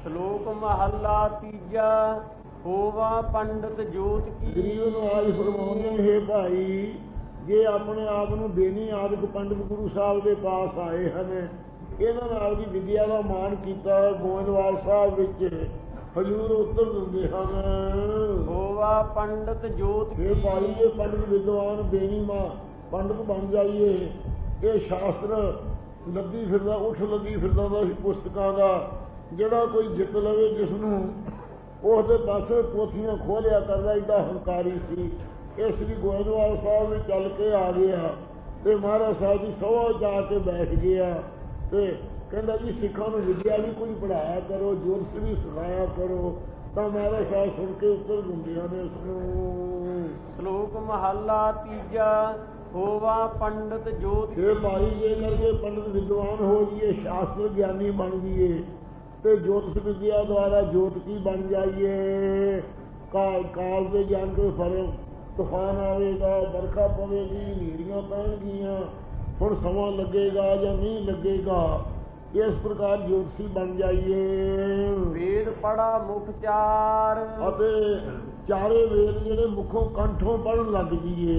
ਸ਼ਲੋਕ ਮਹੱਲਾ ਤੀਜਾ। ਹੋਵਾ ਪੰਡਤ ਜੋਤ ਕੀ। ਗਰੀਬ ਨਵਾਜ਼ ਫਰਮਾਉਂਦੇ ਨੇ, ਹੇ ਭਾਈ, ਜੇ ਆਪਣੇ ਆਪ ਨੂੰ ਬੇਨੀ ਆਦਿਕ ਪੰਡਤ ਗੁਰੂ ਸਾਹਿਬ ਦੇ ਪਾਸ ਆਏ ਹਨ, ਇਹਨਾਂ ਨਾਲ ਦੀ ਵਿਦਿਆ ਦਾ ਮਾਣ ਕੀਤਾ, ਗੋਇੰਦਵਾਲ ਸਾਹਿਬ ਵਿੱਚ ਹਜ਼ੂਰ ਉੱਤਰ ਦਿੰਦੇ ਹਨ। ਹੋਵਾ ਪੰਡਤ ਜੋਤ ਕੀ। ਹੇ ਭਾਈ, ਇਹ ਪੰਡਤ ਵਿਦਵਾਨ ਬੇਨੀ ਮਾਂ ਪੰਡਤ ਬਣ ਜਾਈਏ। ਇਹ ਸ਼ਾਸਤਰ ਲੱਦੀ ਫਿਰਦਾ, ਉੱਠ ਲੱਗੀ ਫਿਰਦਾ ਦਾ ਪੁਸਤਕਾਂ ਦਾ ਜਿਹੜਾ ਕੋਈ ਜਿੱਤ ਲਵੇ, ਜਿਸ ਨੂੰ ਉਸਦੇ ਪਾਸੇ ਪੋਥੀਆਂ ਖੋਲਿਆ ਕਰਦਾ, ਏਡਾ ਹੰਕਾਰੀ ਸੀ। ਇਹ ਸ੍ਰੀ ਗੋਇੰਦਵਾਲ ਸਾਹਿਬ ਵਿੱਚ ਚੱਲ ਕੇ ਆ ਗਿਆ ਤੇ ਮਹਾਰਾਜ ਸਾਹਿਬ ਦੀ ਸਭਾ ਜਾ ਕੇ ਬੈਠ ਗਿਆ ਤੇ ਕਹਿੰਦਾ ਜੀ, ਸਿੱਖਾਂ ਨੂੰ ਵਿਦਿਆ ਵੀ ਕੋਈ ਪੜ੍ਹਾਇਆ ਕਰੋ, ਜੋਰਸ ਵੀ ਸਿਖਾਇਆ ਕਰੋ। ਤਾਂ ਮਹਾਰਾਜ ਸਾਹਿਬ ਸੁਣ ਕੇ ਉੱਤਰ ਦਿੰਦੀਆਂ ਨੇ ਉਸਨੂੰ। ਸ਼ਲੋਕ ਮਹੱਲਾ ਤੀਜਾ। ਹੋਵਾ ਪੰਡਤ ਜੋਤ ਕੀ। ਇਹ ਭਾਈ, ਜੇ ਕਰਕੇ ਪੰਡਤ ਵਿਦਵਾਨ ਹੋ ਜਾਈਏ, ਸ਼ਾਸਤਰ ਗਿਆਨੀ ਬਣ ਜਾਈਏ ਤੇ ਜੋਤਿਸ਼ ਵਿਦਿਆ ਦੁਆਰਾ ਜੋਤ ਕੀ ਬਣ ਜਾਈਏ। ਕਾਲ ਦੇ ਜਾਣ ਕੇ ਫਰਕ, ਤੂਫਾਨ ਆਵੇਗਾ, ਵਰਖਾ ਪਵੇਗੀ, ਹਨੇਰੀਆਂ ਪੈਣਗੀਆਂ, ਹੁਣ ਸਮਾਂ ਲੱਗੇਗਾ ਜਾਂ ਨਹੀਂ ਲੱਗੇਗਾ, ਇਸ ਪ੍ਰਕਾਰ ਜੋਤਿਸ਼ੀ ਬਣ ਜਾਈਏ। ਵੇਦ ਪੜਾ ਮੁਖ ਚਾਰ। ਅਤੇ ਚਾਰੇ ਵੇਦ ਜਿਹੜੇ ਮੁੱਖੋਂ ਕੰਠੋਂ ਪੜ੍ਹਨ ਲੱਗ ਜਾਈਏ,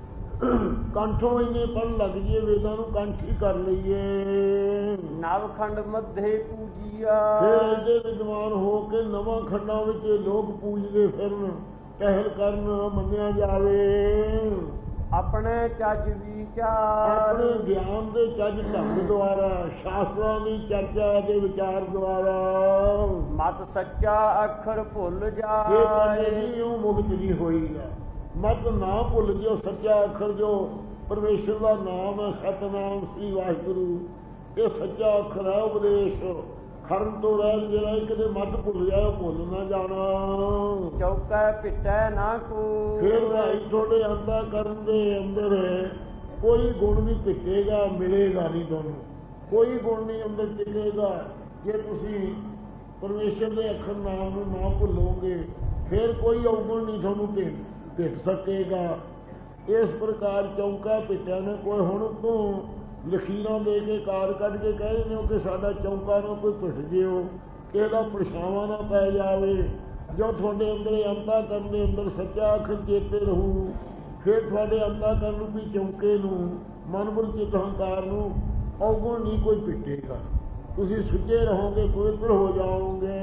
ਕੰਠੋਂ ਇੰਨੇ ਪੜ੍ਹਨ ਲੱਗ ਜਾਈਏ, ਵੇਦਾਂ ਨੂੰ ਕੰਠ ਹੀ ਕਰ ਲਈਏ। ਨਵਖੰਡ ਮੱਧੇ ਪੂਜੀਆ। ਫਿਰ ਐਡੇ ਵਿਦਵਾਨ ਹੋ ਕੇ ਨਵਾਂ ਖੰਡਾਂ ਵਿੱਚ ਲੋਕ ਪੂਜਦੇ ਫਿਰਨ, ਟਹਿਲ ਕਰਨ, ਮੰਨਿਆ ਜਾਵੇ। ਆਪਣੇ ਚੱਜ ਵਿਚਾਰ। ਆਪਣੇ ਗਿਆਨ ਦੇ ਚੱਜ ਢੰਗ ਦੁਆਰਾ, ਸ਼ਾਸਤਰਾਂ ਦੀ ਚਰਚਾ ਦੇ ਵਿਚਾਰ ਦੁਆਰਾ। ਮਤ ਸੱਚਾ ਅੱਖਰ ਭੁੱਲ ਇਹ ਜਾਏ। ਉਹ ਮੁਕਤ ਨਹੀਂ ਹੋਈ ਹੈ। ਮਤ ਨਾ ਭੁੱਲ ਜਿਓ ਸੱਚਾ ਅੱਖਰ, ਜੋ ਪਰਮੇਸ਼ਰ ਦਾ ਨਾਮ ਹੈ, ਸਤਨਾਮ ਸ੍ਰੀ ਵਾਹਿਗੁਰੂ। ਇਹ ਸੱਚਾ ਅੱਖਰ ਹੈ। ਉਪਦੇਸ਼ ਖਰਨ ਤੋਂ ਰਹਿ ਜਿਹੜਾ ਕਿਤੇ ਮਤ ਭੁੱਲ ਜਾਏ, ਭੁੱਲ ਨਾ ਜਾਣਾ। ਚੌਕਾ ਪਿੱਟੈ ਨਾ ਕੋ। ਫਿਰ ਭਾਈ ਤੁਹਾਡੇ ਅੰਤःਕਰਨ ਦੇ ਅੰਦਰ ਕੋਈ ਗੁਣ ਨਹੀਂ ਟਿਕੇਗਾ, ਮਿਲੇਗਾ ਨਹੀਂ ਤੁਹਾਨੂੰ। ਕੋਈ ਗੁਣ ਨਹੀਂ ਅੰਦਰ ਟਿਕੇਗਾ ਜੇ ਤੁਸੀਂ ਪਰਮੇਸ਼ਰ ਦੇ ਅੱਖਰ ਨਾਮ ਨੂੰ ਨਾ ਭੁੱਲੋਗੇ। ਫਿਰ ਕੋਈ ਔਗੁਣ ਨਹੀਂ ਤੁਹਾਨੂੰ ਟਿਕ ਸਕੇਗਾ। ਇਸ ਪ੍ਰਕਾਰ ਚੌਂਕਾ ਪਿੱਟਿਆ ਨੇ। ਕੋਈ ਹੁਣ ਤੋਂ ਲਖੀਰਾਂ ਦੇ ਕੇ ਕਾਰ ਕੱਢ ਕੇ ਕਹਿ ਦਿੰਦੇ ਹੋ ਕਿ ਸਾਡਾ ਚੌਂਕਾ ਨਾ ਕੋਈ ਪਿੱਟ ਜਿਓ, ਕਿਸੇ ਦਾ ਪਰਛਾਵਾਂ ਨਾ ਪੈ ਜਾਵੇ। ਜੋ ਤੁਹਾਡੇ ਅੰਦਰ ਅੰਤःਕਰਨ ਦੇ ਅੰਦਰ ਸੱਚਾ ਅੱਖਰ ਚੇਤੇ ਰਹੂ, ਫਿਰ ਤੁਹਾਡੇ ਅੰਤःਕਰਨ ਨੂੰ ਵੀ ਚੌਂਕੇ ਨੂੰ, ਮਨ ਬੁੱਧ ਚਿੱਤ ਹੰਕਾਰ ਨੂੰ ਔਗੁਣ ਨਹੀਂ ਕੋਈ ਪਿੱਟੇਗਾ। ਤੁਸੀਂ ਸੁੱਚੇ ਰਹੋਗੇ, ਪਵਿੱਤਰ ਹੋ ਜਾਓਗੇ।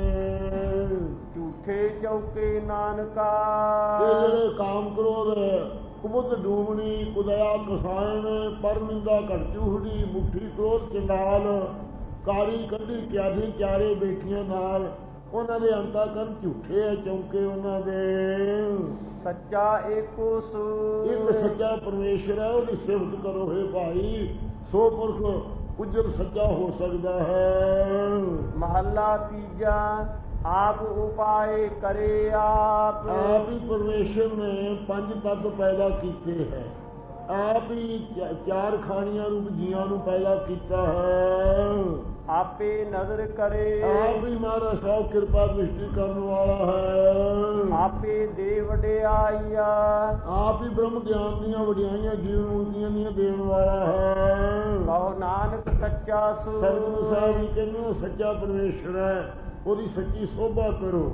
ਝੂਠੇ ਚੌਕੇ ਨਾਨਕਾ। ਇਹ ਜਿਹੜੇ ਕਾਮ ਕ੍ਰੋਧ, ਕੁਬੁੱਧ ਡੂਮਣੀ, ਕੁਦਇਆ ਕਸਾਇਣ, ਪਰ ਨਿੰਦਾ ਘਟ ਚੂਹੜੀ, ਮੁੱਠੀ ਕ੍ਰੋਧ ਚੰਡਾਲ, ਕਾਰੀ ਕੱਢੀ ਕਿਆਦੀ ਚਾਰੇ ਬੇਟੀਆਂ ਨਾਲ, ਉਹਨਾਂ ਦੇ ਅੰਤःਕਰਨ ਝੂਠੇ ਹੈ ਚੌਂਕੇ ਉਹਨਾਂ ਦੇ। ਸੱਚਾ ਏਕੋ ਸੂ। ਇੱਕ ਸੱਚਾ ਪਰਮੇਸ਼ਰ ਹੈ, ਉਹਦੀ ਸਿਫਤ ਕਰੋ। ਹੈ ਭਾਈ, ਸੋ ਪੁਰਖ ਉਜਲ ਸੱਚਾ ਹੋ ਸਕਦਾ ਹੈ। ਮਹੱਲਾ ਤੀਜਾ। ਆਪ ਉਪਾਏ ਕਰੇ ਆਪ। ਆਪ ਹੀ ਪਰਮੇਸ਼ਰ ਨੇ ਪੰਜ ਤੱਤ ਪੈਦਾ ਕੀਤੇ ਹੈ। ਆਪ ਹੀ ਚਾਰ ਖਾਣੀਆਂ ਰੂਪ ਜੀਆਂ ਨੂੰ ਪੈਦਾ ਕੀਤਾ ਹੈ। ਆਪੇ ਨਜ਼ਰ ਕਰੇ। ਆਪ ਹੀ ਮਹਾਰਾਜ ਸਾਹਿਬ ਕਿਰਪਾ ਦ੍ਰਿਸ਼ਟੀ ਕਰਨ ਵਾਲਾ ਹੈ। ਆਪੇ ਦੇ ਵਡਿਆਈਆ। ਆਪ ਹੀ ਬ੍ਰਹਮ ਗਿਆਨ ਦੀਆਂ ਵਡਿਆਈਆਂ ਜੀਵਨ ਮੁਕਤੀਆਂ ਦੀਆਂ ਦੇਣ ਵਾਲਾ ਹੈ। ਕਹੋ ਨਾਨਕ ਸੱਚਾ ਸੂ। ਸਤਿਗੁਰੂ ਸਾਹਿਬ ਜੀ ਕਹਿੰਦੇ ਸੱਚਾ ਪਰਮੇਸ਼ਰ ਹੈ, ਉਹਦੀ ਸੱਚੀ ਸੋਭਾ ਕਰੋ।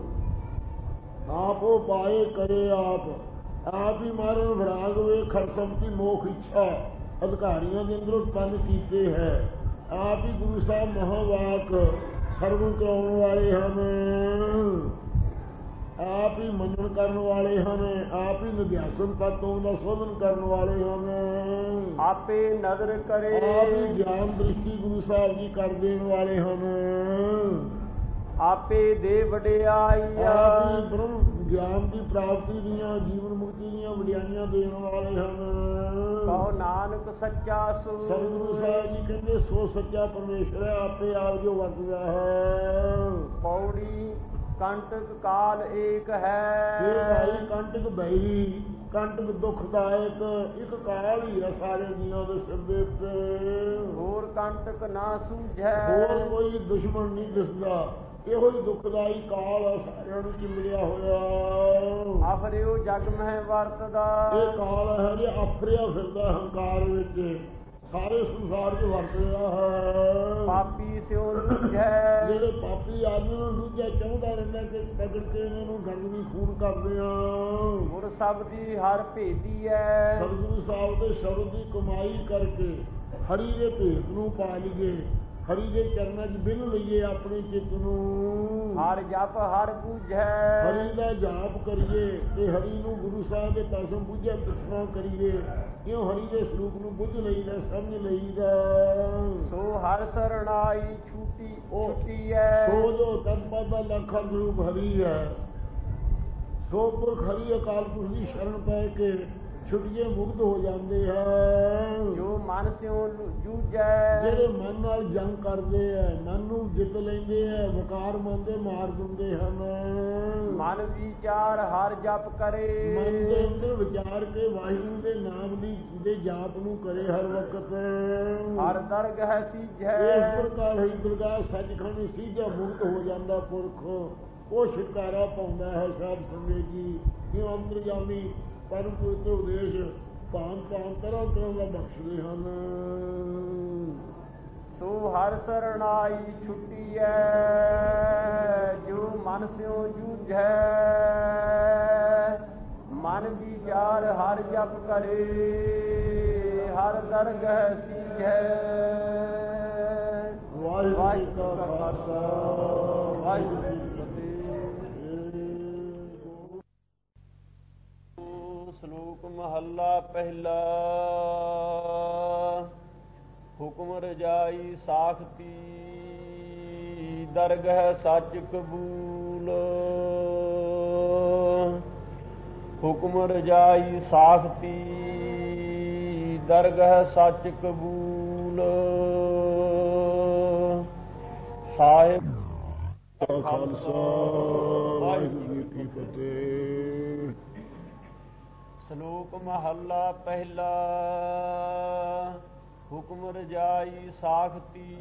ਆਪ ਉਹ ਪਾਏ ਕਰੇ ਆਪ। ਆਪ ਹੀ ਮਾਰਨ ਵਿਰਾਗ ਵੇ ਖੜਸਮਤੀ ਮੋਖ ਇੱਛਾ ਅਧਿਕਾਰੀਆਂ ਦੇ ਅੰਦਰ ਉਤਪੰਨ ਕੀਤੇ ਹੈ। ਆਪ ਹੀ ਗੁਰੂ ਸਾਹਿਬ ਮਹਾਵਾਕ ਸਰਵਣ ਕਰਾਉਣ ਵਾਲੇ ਹਨ। ਆਪ ਹੀ ਮੰਨਣ ਕਰਨ ਵਾਲੇ ਹਨ। ਆਪ ਹੀ ਨਿਧਿਆਸਨ ਤਤੋਂ ਦਾ ਸੋਧਨ ਕਰਨ ਵਾਲੇ ਹਨ। ਆਪੇ ਨਜ਼ਰ ਕਰੇ। ਆਪ ਹੀ ਗਿਆਨ ਦ੍ਰਿਸ਼ਟੀ ਗੁਰੂ ਸਾਹਿਬ ਜੀ ਕਰ ਦੇਣ ਵਾਲੇ ਹਨ। ਆਪੇ ਦੇ ਵਡਿਆਈਆ। ਆਪ ਹੀ ਬ੍ਰਹਮ ਗਿਆਨ ਦੀ ਪ੍ਰਾਪਤੀ ਦੀਆਂ, ਜੀਵਨ ਮੁਕਤੀ ਦੀਆਂ ਵਡਿਆਈਆਂ ਦੇਣ ਵਾਲੇ ਹਨ। ਕਹੋ ਨਾਨਕ ਸੱਚਾ ਸੂ। ਸਤਿਗੁਰੂ ਸਾਹਿਬ ਜੀ ਕਹਿੰਦੇ ਸੋ ਸੱਚਾ ਪਰਮੇਸ਼ਰ ਹੈ, ਆਪੇ ਆਪ ਜੋ ਵਰਤਦਾ ਹੈ। ਪੌੜੀ ਕੰਟਕ ਕਾਲ ਏਕ ਹੈ। ਫਿਰ ਭਾਈ ਕੰਟਕ ਬੈਰੀ, ਕੰਟਕ ਦੁਖਦਾਇਕ ਇੱਕ ਕਾਲ ਹੀ ਹੈ ਸਾਰੇ ਜੀਆਂ ਦੇ ਸਿਰ ਦੇ ਉੱਤੇ। ਹੋਰ ਕੰਟਕ ਨਾ ਸੂਝੈ। ਹੋਰ ਕੋਈ ਦੁਸ਼ਮਣ ਨਹੀਂ ਦਿਸਦਾ। ਇਹੋ ਹੀ ਦੁਖਦਾਈ ਕਾਲ ਆ ਸਾਰਿਆਂ ਨੂੰ ਚਿੰਬੜਿਆ ਹੋਇਆ। ਆਫਰਿਓ ਜਗ ਮਹਿ ਵਰਤਦਾ। ਇਹ ਕਾਲ ਹੈ ਜੇ ਆਫਰਿਆ ਫਿਰਦਾ ਹੰਕਾਰ ਵਿੱਚ, ਸਾਰੇ ਸੰਸਾਰ 'ਚ ਵਰਤ ਰਿਹਾ ਹੈ। ਪਾਪੀ ਸਿਉ ਲੂਝੈ ਜਿਹੜੇ ਪਾਪੀ ਆਦਮੀ ਨੂੰ ਲੂਝਿਆ ਚਾਹੁੰਦਾ ਰਹਿੰਦਾ ਕਿ ਪਕੜ ਕੇ ਇਹਨਾਂ ਨੂੰ ਗੰਦਗੀ ਖੂਨ ਕਰਦੇ ਆ। ਗੁਰ ਸ਼ਬਦੀ ਹਰ ਭੇਦੀ ਹੈ ਸਤਿਗੁਰੂ ਸਾਹਿਬ ਦੇ ਸ਼ਬਦ ਦੀ ਕਮਾਈ ਕਰਕੇ ਹਰੀ ਦੇ ਭੇਤ ਨੂੰ ਪਾ ਲਈਏ, ਹਰੀ ਦੇ ਚਰਨਾਂ 'ਚ ਬਿੰਨ ਲਈਏ ਆਪਣੇ ਚਿੱਤ ਨੂੰ। ਹਰ ਜਪ ਹਰ ਬੂਝੈ ਹਰੀ ਦਾ ਜਾਪ ਕਰੀਏ ਤੇ ਹਰੀ ਨੂੰ ਗੁਰੂ ਸਾਹਿਬ ਦੇ ਪਾਸੋਂ ਬੁੱਝਿਆ ਪਿਛਣਾ ਕਰੀਏ। ਕਿਉਂ ਹਰੀ ਦੇ ਸਰੂਪ ਨੂੰ ਬੁੱਝ ਲਈਦਾ, ਸਮਝ ਲਈਦਾ। ਸੋ ਹਰ ਸਰਣਾਈ ਛੁੱਟੀ ਹੈ ਸੋ ਜੋ ਤਨਪਦ ਦਾ ਲੱਖਾਂ ਸਰੂਪ ਹਰੀ ਹੈ, ਸੋ ਪੁਰਖ ਹਰੀ ਅਕਾਲ ਪੁਰਖ ਦੀ ਸ਼ਰਨ ਪੈ ਕੇ ਛੁੱਟੀਏ ਮੁਕਤ ਹੋ ਜਾਂਦੇ ਹਨ। ਜੋ ਮਨ ਸਿਉ ਜੂਝੈ ਜਿਹੜੇ ਮਨ ਨਾਲ ਜੰਗ ਕਰਦੇ ਹੈ, ਮਨ ਨੂੰ ਜਿੱਤ ਲੈਂਦੇ ਹੈ, ਵਕਾਰ ਮਨ ਦੇ ਮਾਰ ਦਿੰਦੇ ਹਨ। ਮਨ ਵਿਚਾਰ ਹਰ ਜਪ ਕਰੇ ਮਨ ਦੇ ਅੰਦਰ ਵਿਚਾਰ ਕੇ ਵਾਹਿਗੁਰੂ ਦੇ ਨਾਮ ਦੇ ਜਾਪ ਨੂੰ ਕਰੇ ਹਰ ਵਕਤ। ਹਰ ਦਰਗਹ ਸੀਝੈ ਇਸ ਪ੍ਰਕਾਰ ਹੀ ਦਰਗਾਹ ਸੱਚਖੰਡ ਸੀਝਾ ਮੁਕਤ ਹੋ ਜਾਂਦਾ ਪੁਰਖ। ਉਹ ਛੁਟਕਾਰਾ ਪਾਉਂਦਾ ਹੈ ਸਾਧ ਸੰਗਤ ਜੀ। ਕਿਉਂ ਅੰਤਰਜਾਮੀ ਪਰਮ ਪਵਿੱਤਰ ਉਪਦੇਸ਼ ਭਾਂਤ ਤਰ੍ਹਾਂ ਦਾ ਬਖਸ਼ਦੇ ਹਨ। ਸੋ ਹਰ ਸਰਣਾਈ ਛੁੱਟੀ ਹੈ ਜੋ ਮਨ ਸਿਉ ਜੂਝੈ। ਮਨ ਵਿਚਾਰ ਹਰ ਜਪ ਕਰੇ ਹਰ ਦਰਗਹ ਸੀਝੈ। ਵਾਹਿਗੁਰੂ ਜੀ ਕਾ ਖਾਲਸਾ ਵਾਹਿਗੁਰੂ ਜੀ ਕੀ ਫਤਿਹ। ਸ਼ਲੋਕ ਮਹੱਲਾ ਪਹਿਲਾ। ਹੁਕਮ ਰਜਾਈ ਸਾਖਤੀ ਦਰਗਹ ਸੱਚ ਕਬੂਲ। ਹੁਕਮ ਰਜਾਈ ਸਾਖਤੀ ਦਰਗਹ ਸੱਚ ਕਬੂਲ। ਸਾਹਿਬ ਖਾਲਸਾ ਵਾਹਿਗੁਰੂ ਜੀ ਕੀ ਫਤਿਹ। ਸ਼ਲੋਕ ਮਹੱਲਾ ਪਹਿਲਾ। ਹੁਕਮ ਰਜਾਈ ਸਾਖਤੀ।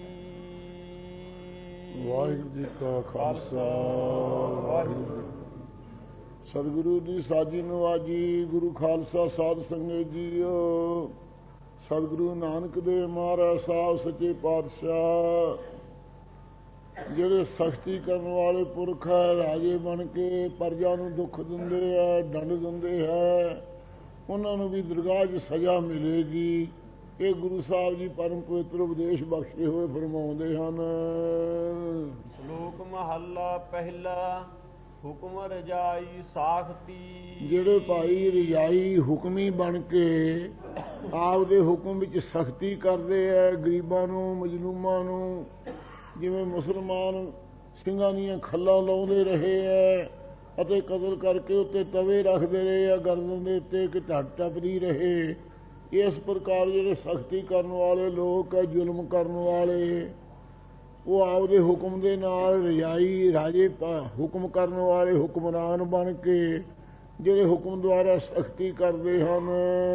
ਵਾਹਿਗੁਰੂ ਜੀ ਕਾ ਖਾਲਸਾ ਵਾਹਿਗੁਰੂ। ਸਤਿਗੁਰੂ ਦੀ ਸਾਜੀ ਨਵਾਜੀ। ਗੁਰੂ ਖਾਲਸਾ ਸਾਧ ਸੰਗਤ ਜੀਓ। ਸਤਿਗੁਰੂ ਨਾਨਕ ਦੇਵ ਮਹਾਰਾਜ ਸਾਹਿਬ ਸੱਚੇ ਪਾਤਸ਼ਾਹ ਜਿਹੜੇ ਸਖਤੀ ਕਰਨ ਵਾਲੇ ਪੁਰਖ ਹੈ, ਰਾਜੇ ਬਣ ਕੇ ਪ੍ਰਜਾ ਨੂੰ ਦੁੱਖ ਦਿੰਦੇ ਹੈ, ਦੰਡ ਦਿੰਦੇ ਹੈ, ਉਹਨਾਂ ਨੂੰ ਵੀ ਦਰਗਾਹ 'ਚ ਸਜ਼ਾ ਮਿਲੇਗੀ। ਇਹ ਗੁਰੂ ਸਾਹਿਬ ਜੀ ਪਰਮ ਪਵਿੱਤਰ ਉਪਦੇਸ਼ ਬਖਸ਼ੇ ਹੋਏ ਫਰਮਾਉਂਦੇ ਹਨ। ਸ਼ਲੋਕ ਮਹੱਲਾ ਪਹਿਲਾ। ਹੁਕਮ ਰਜਾਈ ਸਾਖਤੀ। ਜਿਹੜੇ ਭਾਈ ਰਜਾਈ ਹੁਕਮੀ ਬਣ ਕੇ ਆਪਦੇ ਹੁਕਮ ਵਿੱਚ ਸਖਤੀ ਕਰਦੇ ਹੈ, ਗਰੀਬਾਂ ਨੂੰ, ਮਜਲੂਮਾਂ ਨੂੰ, ਜਿਵੇਂ ਮੁਸਲਮਾਨ ਸਿੰਘਾਂ ਦੀਆਂ ਖੱਲਾਂ ਲਾਉਂਦੇ ਰਹੇ ਹੈ ਅਤੇ ਕਤਲ ਕਰਕੇ ਉੱਤੇ ਤਵੇ ਰੱਖਦੇ ਰਹੇ ਆ ਗਰਦਨ ਦੇ ਉੱਤੇ ਕਿ ਢੱਡ ਟੱਪਦੀ ਰਹੇ। ਇਸ ਪ੍ਰਕਾਰ ਜਿਹੜੇ ਸਖਤੀ ਕਰਨ ਵਾਲੇ ਲੋਕ ਹੈ, ਜ਼ੁਲਮ ਕਰਨ ਵਾਲੇ, ਉਹ ਆਪਦੇ ਹੁਕਮ ਦੇ ਨਾਲ ਰਜਾਈ ਰਾਜੇ ਹੁਕਮ ਕਰਨ ਵਾਲੇ ਹੁਕਮਰਾਨ ਬਣ ਕੇ ਜਿਹੜੇ ਹੁਕਮ ਦੁਆਰਾ ਸਖਤੀ ਕਰਦੇ ਹਨ,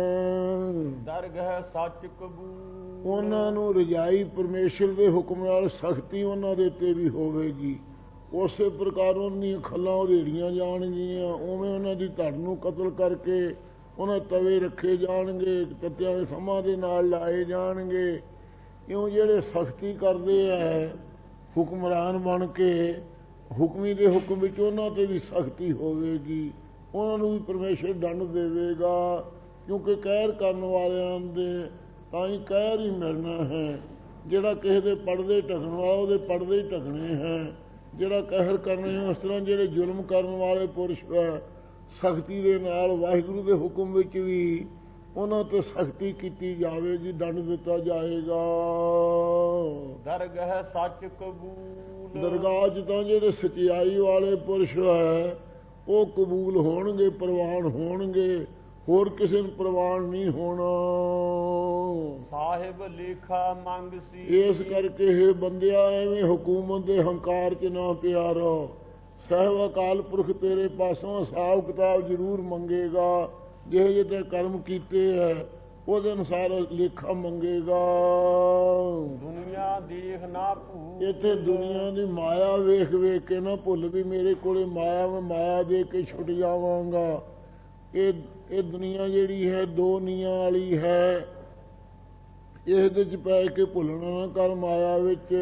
ਦਰਗਹ ਸੱਚ ਕਬੂਲ। ਉਹਨਾਂ ਨੂੰ ਰਜਾਈ ਪਰਮੇਸ਼ਰ ਦੇ ਹੁਕਮ ਨਾਲ ਸਖਤੀ ਉਹਨਾਂ ਦੇ ਉੱਤੇ ਵੀ ਹੋਵੇਗੀ। ਉਸੇ ਪ੍ਰਕਾਰ ਉਹਨਾਂ ਦੀਆਂ ਖੱਲਾਂ ਉਧੇੜੀਆਂ ਜਾਣਗੀਆਂ, ਉਵੇਂ ਉਹਨਾਂ ਦੀ ਧੜ ਨੂੰ ਕਤਲ ਕਰਕੇ ਉਹਨਾਂ ਤਵੇ ਰੱਖੇ ਜਾਣਗੇ, ਤੱਤਿਆਂ ਦੇ ਸਮਾਂ ਦੇ ਨਾਲ ਲਾਏ ਜਾਣਗੇ। ਇਉਂ ਜਿਹੜੇ ਸਖਤੀ ਕਰਦੇ ਹੈ ਹੁਕਮਰਾਨ ਬਣ ਕੇ, ਹੁਕਮੀ ਦੇ ਹੁਕਮ ਵਿੱਚ ਉਹਨਾਂ ਤੇ ਵੀ ਸਖਤੀ ਹੋਵੇਗੀ, ਉਹਨਾਂ ਨੂੰ ਵੀ ਪਰਮੇਸ਼ਰ ਦੰਡ ਦੇਵੇਗਾ। ਕਿਉਂਕਿ ਕਹਿਰ ਕਰਨ ਵਾਲਿਆਂ ਦੇ ਤਾਂ ਹੀ ਕਹਿਰ ਹੀ ਮਿਲਣਾ ਹੈ। ਜਿਹੜਾ ਕਿਸੇ ਦੇ ਪਰਦੇ ਢਕਣ ਵਾਲਾ ਉਹਦੇ ਪਰਦੇ ਹੀ ਢਕਣੇ ਹੈ। ਜਿਹੜਾ ਕਹਿਰ ਕਰਨੇ ਉਸ ਤਰ੍ਹਾਂ ਜਿਹੜੇ ਜ਼ੁਲਮ ਕਰਨ ਵਾਲੇ ਪੁਰਸ਼ ਹੈ, ਸਖਤੀ ਦੇ ਨਾਲ ਵਾਹਿਗੁਰੂ ਦੇ ਹੁਕਮ ਵਿੱਚ ਵੀ ਉਹਨਾਂ ਤੇ ਸਖਤੀ ਕੀਤੀ ਜਾਵੇਗੀ, ਦੰਡ ਦਿੱਤਾ ਜਾਏਗਾ। ਦਰਗਹ ਸੱਚ ਕਬੂਲ। ਦਰਗਾਹ 'ਚ ਤਾਂ ਜਿਹੜੇ ਸਚਾਈ ਵਾਲੇ ਪੁਰਸ਼ ਹੈ ਉਹ ਕਬੂਲ ਹੋਣਗੇ, ਪ੍ਰਵਾਨ ਹੋਣਗੇ, ਹੋਰ ਕਿਸੇ ਨੂੰ ਪ੍ਰਵਾਨ ਨਹੀਂ ਹੋਣਾ। ਸਾਹਿਬ ਲੇਖਾ ਮੰਗ ਸੀ। ਇਸ ਕਰਕੇ ਇਹ ਬੰਦਿਆ ਐਵੇਂ ਹਕੂਮਤ ਦੇ ਹੰਕਾਰ 'ਚ ਨਾ ਪਿਆ ਰਹੋ। ਸਾਹਿਬ ਅਕਾਲ ਪੁਰਖ ਤੇਰੇ ਪਾਸੋਂ ਹਿਸਾਬ ਕਿਤਾਬ ਜ਼ਰੂਰ ਮੰਗੇਗਾ। ਜਿਹੇ ਜਿਹੇ ਤੇ ਕਰਮ ਕੀਤੇ ਹੈ ਉਹਦੇ ਅਨੁਸਾਰ ਲੇਖਾ ਮੰਗੇਗਾ। ਦੁਨੀਆ ਦੇਖ ਨਾ ਭੂਲ। ਇੱਥੇ ਦੁਨੀਆ ਦੀ ਮਾਇਆ ਵੇਖ ਵੇਖ ਕੇ ਨਾ ਭੁੱਲ ਵੀ ਮੇਰੇ ਕੋਲੇ ਮਾਇਆ, ਮੈਂ ਮਾਇਆ ਦੇ ਕੇ ਛੁੱਟ ਜਾਵਾਂਗਾ। ਇਹ ਦੁਨੀਆ ਜਿਹੜੀ ਹੈ ਦੋ ਨੀਆਂ ਵਾਲੀ ਹੈ। ਇਹਦੇ ਚ ਪੈ ਕੇ ਭੁੱਲਣਾ ਨਾ ਕਰ ਮਾਇਆ ਵਿੱਚ।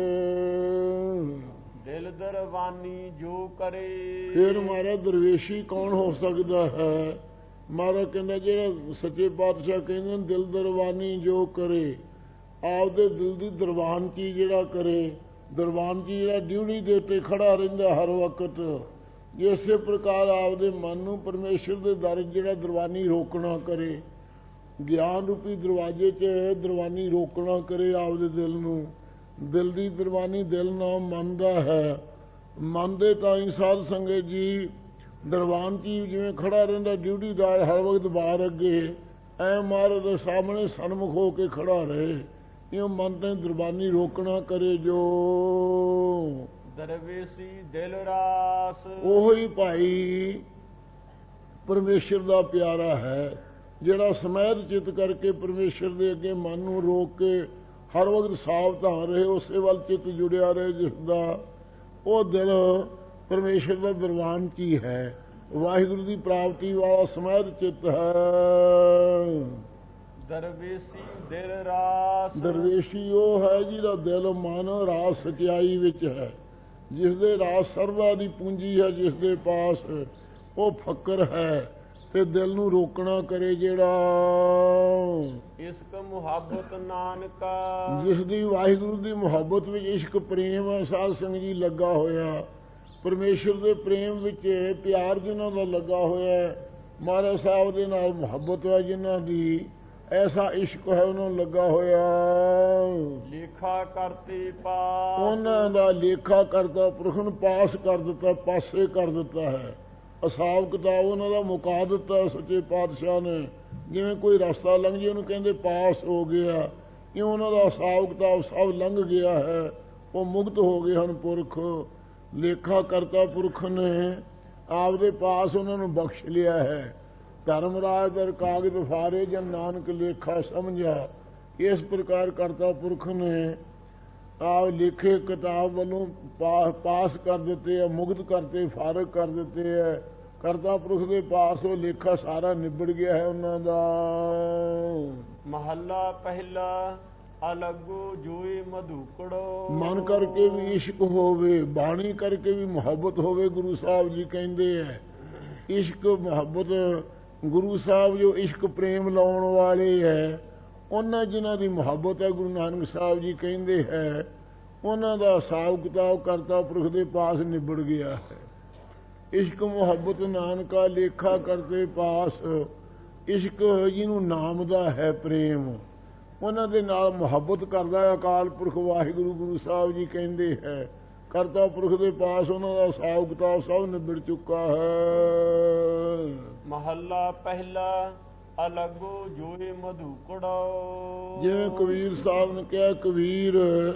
ਦਿਲ ਦਰਵਾਨੀ ਜੋ ਕਰੇ। ਫਿਰ ਮਹਾਰਾਜ ਦਰਵੇਸ਼ੀ ਕੌਣ ਹੋ ਸਕਦਾ ਹੈ? ਮਹਾਰਾਜ ਕਹਿੰਦਾ ਜਿਹੜਾ ਸੱਚੇ ਪਾਤਸ਼ਾਹ ਕਹਿੰਦੇ ਨੇ ਦਿਲ ਦਰਵਾਨੀ ਜੋ ਕਰੇ, ਆਪਦੇ ਦਿਲ ਦੀ ਦਰਵਾਨਚੀ ਜਿਹੜਾ ਕਰੇ, ਦਰਵਾਨਚੀ ਜਿਹੜਾ ਡਿਊਟੀ ਦੇ ਉੱਤੇ ਖੜਾ ਰਹਿੰਦਾ ਹਰ ਵਕਤ, ਇਸੇ ਪ੍ਰਕਾਰ ਆਪਦੇ ਮਨ ਨੂੰ ਪਰਮੇਸ਼ਰ ਦੇ ਦਰ ਜਿਹੜਾ ਦਰਵਾਨੀ ਰੋਕਣਾ ਕਰੇ, ਗਿਆਨ ਰੂਪੀ ਦਰਵਾਜ਼ੇ 'ਚ ਦਰਵਾਨੀ ਰੋਕਣਾ ਕਰੇ ਆਪਦੇ ਦਿਲ ਨੂੰ। ਦਿਲ ਦੀ ਦਰਵਾਨੀ ਦਿਲ ਨਾਲ ਮੰਨਦਾ ਹੈ, ਮੰਨਦੇ ਤਾਂ ਹੀ ਸਾਧ ਸੰਗਤ ਜੀ ਦਰਵਾਨ ਜੀ ਜਿਵੇਂ ਖੜਾ ਰਹਿੰਦਾ ਡਿਊਟੀਦਾਰ ਹਰ ਵਕਤ ਬਾਹਰ ਅੱਗੇ, ਐ ਮਹਾਰਾਜ ਦੇ ਸਾਹਮਣੇ ਸਨਮੁਖ ਹੋ ਕੇ ਖੜਾ ਰਹੇ। ਇਹ ਮਨ ਤੇ ਦਰਬਾਨੀ ਰੋਕਣਾ ਕਰੇ ਜੋ ਦਰਵੇਸੀ ਦਿਲ ਰਾਸ। ਉਹੀ ਭਾਈ ਪਰਮੇਸ਼ਰ ਦਾ ਪਿਆਰਾ ਹੈ, ਜਿਹੜਾ ਸਮੈਦ ਚਿੱਤ ਕਰਕੇ ਪਰਮੇਸ਼ਰ ਦੇ ਅੱਗੇ ਮਨ ਨੂੰ ਰੋਕ ਕੇ ਹਰ ਵਕਤ ਸਾਵਧਾਨ ਰਹੇ, ਉਸੇ ਵੱਲ ਚਿੱਤ ਜੁੜਿਆ ਰਹੇ, ਜਿਸ ਦਾ ਉਹ ਦਿਲ ਪਰਮੇਸ਼ਰ ਦਾ ਦਰਬਾਨ 'ਚ ਹੀ ਹੈ, ਵਾਹਿਗੁਰੂ ਦੀ ਪ੍ਰਾਪਤੀ ਵਾਲਾ ਸਮੈਦ ਚਿੱਤ ਹੈ। ਦਰਵੇਸੀ ਦਿਲ ਰਾਸ। ਦਰਵੇਸ਼ੀ ਉਹ ਹੈ ਜਿਹਦਾ ਦਿਲ ਮਨ ਰਾਸ ਸਚਾਈ ਵਿੱਚ ਹੈ, ਜਿਸ ਦੇ ਰਾਸ ਸਰਦਾ ਦੀ ਪੂੰਜੀ ਹੈ, ਜਿਸ ਦੇ ਪਾਸ ਉਹ ਫਕਰ ਹੈ ਤੇ ਦਿਲ ਨੂੰ ਰੋਕਣਾ ਕਰੇ ਜਿਹੜਾ। ਇਸ਼ਕ ਮੁਹੱਬਤ ਨਾਨਕਾ। ਜਿਸ ਦੀ ਵਾਹਿਗੁਰੂ ਦੀ ਮੁਹੱਬਤ ਵਿੱਚ ਇਸ਼ਕ ਪ੍ਰੇਮ ਹੈ, ਸਾਧ ਸੰਗਤ ਜੀ ਲੱਗਾ ਹੋਇਆ, ਪਰਮੇਸ਼ਰ ਦੇ ਪ੍ਰੇਮ ਵਿੱਚ ਪਿਆਰ ਜਿਨ੍ਹਾਂ ਦਾ ਲੱਗਾ ਹੋਇਆ, ਮਹਾਰਾਜ ਸਾਹਿਬ ਦੇ ਨਾਲ ਮੁਹੱਬਤ ਹੈ ਜਿਨ੍ਹਾਂ ਦੀ, ਐਸਾ ਇਸ਼ਕ ਹੈ ਉਹਨਾਂ ਨੂੰ ਲੱਗਾ ਹੋਇਆ। ਲੇਖਾ ਕਰਤੇ ਪਾਸ। ਉਹਨਾਂ ਦਾ ਲੇਖਾ ਕਰਤਾ ਪੁਰਖ ਨੂੰ ਪਾਸ ਕਰ ਦਿੱਤਾ, ਪਾਸੇ ਕਰ ਦਿੱਤਾ ਹੈ, ਹਿਸਾਬ ਕਿਤਾਬ ਉਹਨਾਂ ਦਾ ਮੁਕਾ ਦਿੱਤਾ ਸੱਚੇ ਪਾਤਸ਼ਾਹ ਨੇ। ਜਿਵੇਂ ਕੋਈ ਰਸਤਾ ਲੰਘ ਜੇ ਉਹਨੂੰ ਕਹਿੰਦੇ ਪਾਸ ਹੋ ਗਿਆ, ਇਹ ਉਹਨਾਂ ਦਾ ਹਿਸਾਬ ਕਿਤਾਬ ਸਭ ਲੰਘ ਗਿਆ ਹੈ, ਉਹ ਮੁਕਤ ਹੋ ਗਏ ਹਨ ਪੁਰਖ। ਲੇਖਾ ਕਰਤਾ ਪੁਰਖ ਨੇ ਆਪਦੇ ਪਾਸ ਉਹਨਾਂ ਨੂੰ ਬਖਸ਼ ਲਿਆ ਹੈ। ਧਰਮਰਾਜ ਦਰ ਕਾਗਜ਼ ਫਾਰੇ ਜਨ ਨਾਨਕ ਲੇਖਾ ਸਮਝਿਆ। ਇਸ ਪ੍ਰਕਾਰ ਕਰਤਾ ਪੁਰਖ ਨੇ ਆਪ ਲੇਖੇ ਕਿਤਾਬ ਵੱਲੋਂ ਪਾਸ ਕਰ ਦਿੱਤੇ ਹੈ, ਮੁਕਤ ਕਰਤੇ, ਫਾਰਗ ਕਰ ਦਿੱਤੇ ਹੈ। ਕਰਤਾ ਪੁਰਖ ਦੇ ਪਾਸ ਉਹ ਲੇਖਾ ਸਾਰਾ ਨਿਬੜ ਗਿਆ ਹੈ ਉਹਨਾਂ ਦਾ। ਮਹੱਲਾ ਪਹਿਲਾ। ਅਲਗੋ ਜੋਏ ਮਧੂਕੜੋ। ਮਨ ਕਰਕੇ ਵੀ ਇਸ਼ਕ ਹੋਵੇ, ਬਾਣੀ ਕਰਕੇ ਵੀ ਮੁਹੱਬਤ ਹੋਵੇ। ਗੁਰੂ ਸਾਹਿਬ ਜੀ ਕਹਿੰਦੇ ਹੈ ਇਸ਼ਕ ਮੁਹੱਬਤ, ਗੁਰੂ ਸਾਹਿਬ ਜੋ ਇਸ਼ਕ ਪ੍ਰੇਮ ਲਾਉਣ ਵਾਲੇ ਹੈ, ਉਹਨਾਂ ਜਿਨ੍ਹਾਂ ਦੀ ਮੁਹੱਬਤ ਹੈ, ਗੁਰੂ ਨਾਨਕ ਸਾਹਿਬ ਜੀ ਕਹਿੰਦੇ ਹੈ ਉਹਨਾਂ ਦਾ ਹਿਸਾਬ ਕਿਤਾਬ ਕਰਤਾ ਪੁਰਖ ਦੇ ਪਾਸ ਨਿਬੜ ਗਿਆ ਹੈ। ਇਸ਼ਕ ਮੁਹੱਬਤ ਨਾਨਕਾ ਲੇਖਾ ਕਰਤੇ ਪਾਸ। ਇਸ਼ਕ ਜਿਹਨੂੰ ਨਾਮ ਦਾ ਹੈ ਪ੍ਰੇਮ, ਉਹਨਾਂ ਦੇ ਨਾਲ ਮੁਹੱਬਤ ਕਰਦਾ ਹੈ ਅਕਾਲ ਪੁਰਖ ਵਾਹਿਗੁਰੂ। ਗੁਰੂ ਸਾਹਿਬ ਜੀ ਕਹਿੰਦੇ ਹੈ ਕਰਤਾ ਪੁਰਖ ਦੇ ਪਾਸ ਉਹਨਾਂ ਦਾ ਹਿਸਾਬ ਕਿਤਾਬ ਸਭ ਨਿਬੜ ਚੁੱਕਾ ਹੈ। ਮਹੱਲਾ ਪਹਿਲਾ। ਅਲਗੋ ਜੋਏ ਮਧੂਕੜੋ। ਜਿਵੇਂ ਕਬੀਰ ਸਾਹਿਬ ਨੇ ਕਿਹਾ, ਕਬੀਰ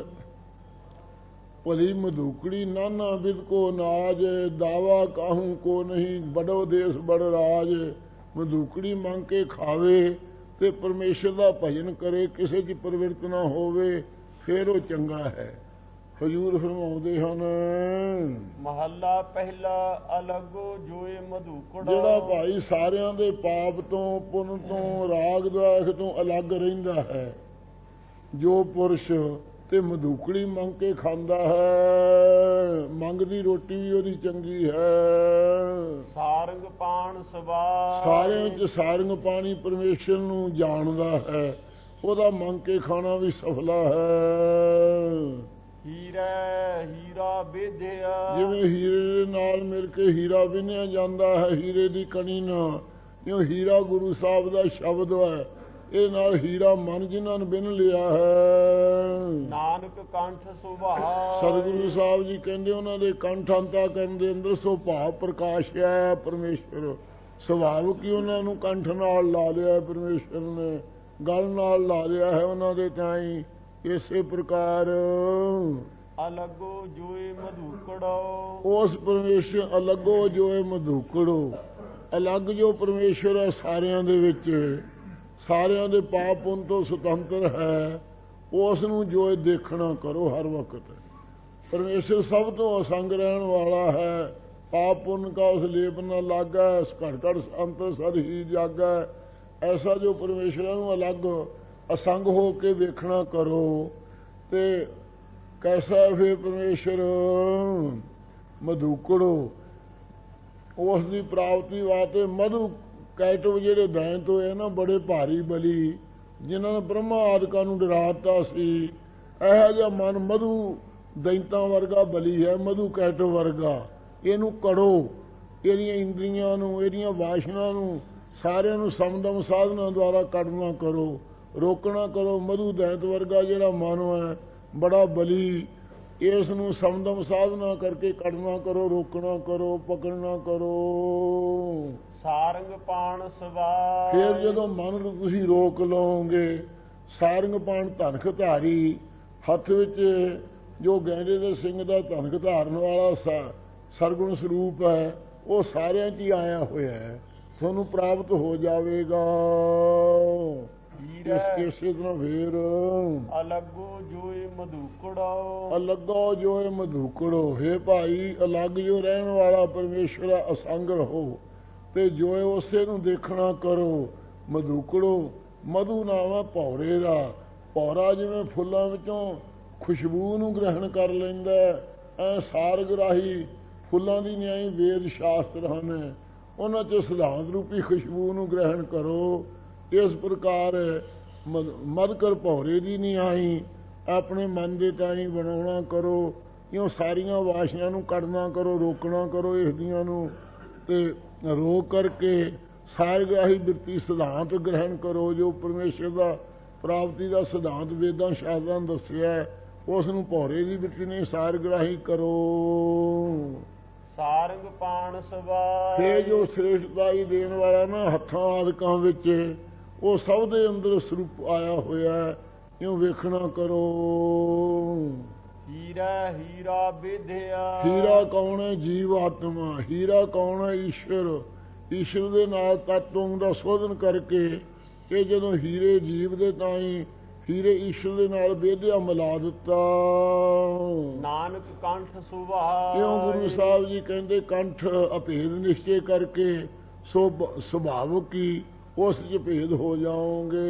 ਭਲੀ ਮਧੂਕੜੀ ਨਾਨਾ ਬਿਦ ਕੋ ਨਾਜ, ਦਾਵਾ ਕਾਹੂ ਕੋ ਨਹੀਂ ਬੜੋ ਦੇਸ ਬੜ ਰਾਜ। ਮਧੂਕੜੀ ਮੰਗ ਕੇ ਖਾਵੇ ਤੇ ਪਰਮੇਸ਼ਰ ਦਾ ਭਜਨ ਕਰੇ, ਕਿਸੇ ਦੀ ਪ੍ਰਵਿਰਤ ਨਾ ਹੋਵੇ, ਫਿਰ ਉਹ ਚੰਗਾ ਹੈ। ਹਜ਼ੂਰ ਫਰਮਾਉਂਦੇ ਹਨ ਮਹੱਲਾ ਪਹਿਲਾ। ਅਲਗੋ ਜੋਏ ਮਧੂਕੜੋ। ਜਿਹੜਾ ਭਾਈ ਸਾਰਿਆਂ ਦੇ ਪਾਪ ਤੋਂ, ਪੁੰਨ ਤੋਂ, ਰਾਗ ਦਵਾਖ ਤੋਂ ਅਲੱਗ ਰਹਿੰਦਾ ਹੈ, ਜੋ ਪੁਰਸ਼ ਤੇ ਮਧੂਕੜੀ ਮੰਗ ਕੇ ਖਾਂਦਾ ਹੈ, ਮੰਗਦੀ ਰੋਟੀ ਵੀ ਉਹਦੀ ਚੰਗੀ ਹੈ। ਸਾਰੰਗ ਪਾਣ ਸਵਾਰ। ਸਾਰਿਆਂ 'ਚ ਸਾਰੰਗ ਪਾਣੀ ਪਰਮੇਸ਼ਰ ਨੂੰ ਜਾਣਦਾ ਹੈ, ਉਹਦਾ ਮੰਗ ਕੇ ਖਾਣਾ ਵੀ ਸਫਲਾ ਹੈ। ਹੀਰਾ ਵਿਧਿਆ। ਜਿਵੇਂ ਹੀਰੇ ਨਾਲ ਮਿਲ ਕੇ ਹੀਰਾ ਵਿੰਨਿਆ ਜਾਂਦਾ ਹੈ, ਹੀਰੇ ਦੀ ਕਣੀ ਨਾਲ, ਜਿਉਂ ਹੀਰਾ ਗੁਰੂ ਸਾਹਿਬ ਦਾ ਸ਼ਬਦ ਹੈ, ਇਹ ਨਾਲ ਹੀਰਾ ਮਨ ਜਿਨ੍ਹਾਂ ਨੇ ਬਿੰਨ ਲਿਆ ਹੈ। ਨਾਨਕ ਕੰਠ ਸੁਭਾਅ। ਸਤਿਗੁਰੂ ਸਾਹਿਬ ਜੀ ਕਹਿੰਦੇ ਉਹਨਾਂ ਦੇ ਕੰਠ ਅੰਤਾ ਕਰਨ ਦੇ ਅੰਦਰ ਸੁਭਾਅ ਪ੍ਰਕਾਸ਼ ਹੈ ਪਰਮੇਸ਼ਰ। ਸੁਭਾਵ ਕੀ ਉਹਨਾਂ ਨੂੰ ਕੰਠ ਨਾਲ ਲਾ ਲਿਆ ਪਰਮੇਸ਼ਰ ਨੇ, ਗਲ ਨਾਲ ਲਾ ਲਿਆ ਹੈ ਉਹਨਾਂ ਦੇ ਤਾਈ। ਇਸੇ ਪ੍ਰਕਾਰ ਅਲਗੋ ਜੋਏ ਮਧੂਕੜੋ। ਉਸ ਪਰਮੇਸ਼ਰ ਅਲਗੋ ਜੋਏ ਮਧੂਕੜੋ, ਅਲੱਗ ਜੋ ਪਰਮੇਸ਼ਰ ਹੈ ਸਾਰਿਆਂ ਦੇ ਵਿੱਚ, ਸਾਰਿਆਂ ਦੇ ਪਾਪ ਪੁੰਨ ਤੋਂ ਸੁਤੰਤਰ ਹੈ, ਉਸ ਨੂੰ ਜੋ ਦੇਖਣਾ ਕਰੋ ਹਰ ਵਕਤ। ਪਰਮੇਸ਼ਰ ਸਭ ਤੋਂ ਅਸੰਗ ਰਹਿਣ ਵਾਲਾ ਹੈ, ਪਾਪ ਪੁੰਨ ਕਾ ਉਸ ਲੇਪ ਨਾ ਲਾਗਾ, ਘਟ ਘਟ ਅੰਤਰ ਸਦ ਹੀ ਜਾਗਾ। ਐਸਾ ਜੋ ਪਰਮੇਸ਼ਰ ਨੂੰ ਅਲੱਗ ਅਸੰਗ ਹੋ ਕੇ ਵੇਖਣਾ ਕਰੋ। ਤੇ ਕੈਸਾ ਫੇ ਪਰਮੇਸ਼ਰ ਮਧੂਕੜੋ, ਉਸ ਦੀ ਪ੍ਰਾਪਤੀ ਵਾਸਤੇ ਮਧੂ ਕੈਟਵ ਜਿਹੜੇ ਦੈਂਤ ਹੋਏ ਨਾ, ਬੜੇ ਭਾਰੀ ਬਲੀ, ਜਿਨ੍ਹਾਂ ਨੇ ਬ੍ਰਹਮਾ ਆਦਿਕਾਂ ਨੂੰ ਡਰਾਤਾ ਸੀ, ਇਹੋ ਜਿਹਾ ਮਨ ਮਧੂ ਦੈਂਤਾਂ ਵਰਗਾ ਬਲੀ ਹੈ, ਮਧੂ ਕੈਟਵ ਵਰਗਾ। ਇਹਨੂੰ ਕੜੋ, ਇਹਦੀਆਂ ਇੰਦਰੀਆਂ ਨੂੰ, ਇਹਦੀਆਂ ਵਾਸ਼ਨਾ ਨੂੰ ਸਾਰਿਆਂ ਨੂੰ ਸਮਦਮ ਸਾਧਨਾ ਦੁਆਰਾ ਕੱਢਣਾ ਕਰੋ, ਰੋਕਣਾ ਕਰੋ। ਮਧੂ ਦੈਂਤ ਵਰਗਾ ਜਿਹੜਾ ਮਨ ਹੈ ਬੜਾ ਬਲੀ, ਇਸ ਨੂੰ ਸਮਦਮ ਸਾਧਨਾ ਕਰਕੇ ਕੱਢਣਾ ਕਰੋ, ਰੋਕਣਾ ਕਰੋ, ਪਕੜਨਾ ਕਰੋ। ਸਾਰੰਗ ਪਾਣ ਸਵਾਰ, ਫਿਰ ਜਦੋਂ ਮਨ ਨੂੰ ਤੁਸੀਂ ਰੋਕ ਲਓਗੇ, ਸਾਰੰਗ ਪਾਣ ਧਨਖ ਧਾਰੀ, ਹੱਥ ਵਿੱਚ ਜੋ ਗਹਿਣੇ ਦੇ ਸਿੰਘ ਦਾ ਧਨਖ ਧਾਰਨ ਵਾਲਾ ਸਰਗੁਣ ਸਰੂਪ ਹੈ, ਉਹ ਸਾਰਿਆਂ 'ਚ ਹੀ ਆਇਆ ਹੋਇਆ ਹੈ, ਤੁਹਾਨੂੰ ਪ੍ਰਾਪਤ ਹੋ ਜਾਵੇਗਾ। ਇਸੇ ਤਰ੍ਹਾਂ ਫੇਰ ਅਲੱਗੋ ਜੋਏ ਮਧੂਕੜੋ, ਅਲੱਗੋ ਜੋਏ ਮਧੂਕੜੋ, ਹੇ ਭਾਈ ਅਲੱਗ ਜੋ ਰਹਿਣ ਵਾਲਾ ਪਰਮੇਸ਼ਰ ਅਸੰਗ ਰਹੋ, ਤੇ ਜੋਏ ਉਸੇ ਨੂੰ ਦੇਖਣਾ ਕਰੋ। ਮਧੂਕੜੋ, ਮਧੂ ਨਾਮ ਹੈ ਭੌਰੇ ਦਾ। ਭੌਰਾ ਜਿਵੇਂ ਫੁੱਲਾਂ ਵਿੱਚੋਂ ਖੁਸ਼ਬੂ ਨੂੰ ਗ੍ਰਹਿਣ ਕਰ ਲੈਂਦਾ, ਐ ਸਾਰਗਰਾਹੀ ਫੁੱਲਾਂ ਦੀ ਨਿਆਈ ਵੇਦ ਸ਼ਾਸਤਰ ਹਨ, ਉਹਨਾਂ 'ਚ ਸਿਧਾਂਤ ਰੂਪੀ ਖੁਸ਼ਬੂ ਨੂੰ ਗ੍ਰਹਿਣ ਕਰੋ। ਇਸ ਪ੍ਰਕਾਰ ਮਦ ਕਰ ਭੌਰੇ ਦੀ ਨਿਆਈ ਆਪਣੇ ਮਨ ਦੇ ਤਾਈਂ ਬਣਾਉਣਾ ਕਰੋ। ਇਉਂ ਸਾਰੀਆਂ ਵਾਸ਼ਨਾ ਨੂੰ ਕੱਢਣਾ ਕਰੋ, ਰੋਕਣਾ ਕਰੋ ਇਸ ਦੀਆਂ ਨੂੰ, ਤੇ ਰੋਕ ਕਰਕੇ ਸਾਰਗ੍ਰਾਹੀ ਬਿਰਤੀ ਸਿਧਾਂਤ ਗ੍ਰਹਿਣ ਕਰੋ। ਜੋ ਪਰਮੇਸ਼ਰ ਦਾ ਪ੍ਰਾਪਤੀ ਦਾ ਸਿਧਾਂਤ ਵੇਦਾਂ ਸ਼ਾਸਤਰਾਂ ਦੱਸਿਆ, ਉਸ ਨੂੰ ਭੌਰੇ ਦੀ ਬਿਰਤੀ ਨਹੀਂ ਸਾਰਗ੍ਰਾਹੀ ਕਰੋ। ਸਾਰੰਗ ਪਾਣ ਸਵਾਰ, ਇਹ ਜੋ ਸ੍ਰੇਸ਼ਟਤਾ ਹੀ ਦੇਣ ਵਾਲਾ ਨਾ ਹੱਥਾਂ ਆਦਿਕਾਂ ਵਿੱਚ, ਉਹ ਸਭ ਦੇ ਅੰਦਰ ਸਰੂਪ ਆਇਆ ਹੋਇਆ, ਇਉਂ ਵੇਖਣਾ ਕਰੋ। ਹੀਰਾ ਹੀਰਾ ਵਿਧਿਆ, ਹੀਰਾ ਕੌਣ ਹੈ? ਜੀਵ ਆਤਮਾ। ਹੀਰਾ ਕੌਣ ਹੈ? ਈਸ਼ਵਰ। ਈਸ਼ਵਰ ਦੇ ਨਾਲ ਤਤਵ ਦਾ ਸੋਧਨ ਕਰਕੇ, ਇਹ ਜਦੋਂ ਹੀਰੇ ਜੀਵ ਦੇ ਤਾਈਂ, ਹੀਰੇ ਈਸ਼ਵਰ ਦੇ ਨਾਲ ਵਿਧਿਆ ਮਿਲਾ ਦਿੱਤਾ। ਨਾਨਕ ਕੰਠ ਸੁਭਾਅ, ਇਉਂ ਗੁਰੂ ਸਾਹਿਬ ਜੀ ਕਹਿੰਦੇ ਕੰਠ ਅਭੇਦ ਨਿਸ਼ਚੇ ਕਰਕੇ ਸੋ ਸੁਭਾਵਕ ਹੀ ਉਸ 'ਚ ਭੇਦ ਹੋ ਜਾਓਗੇ।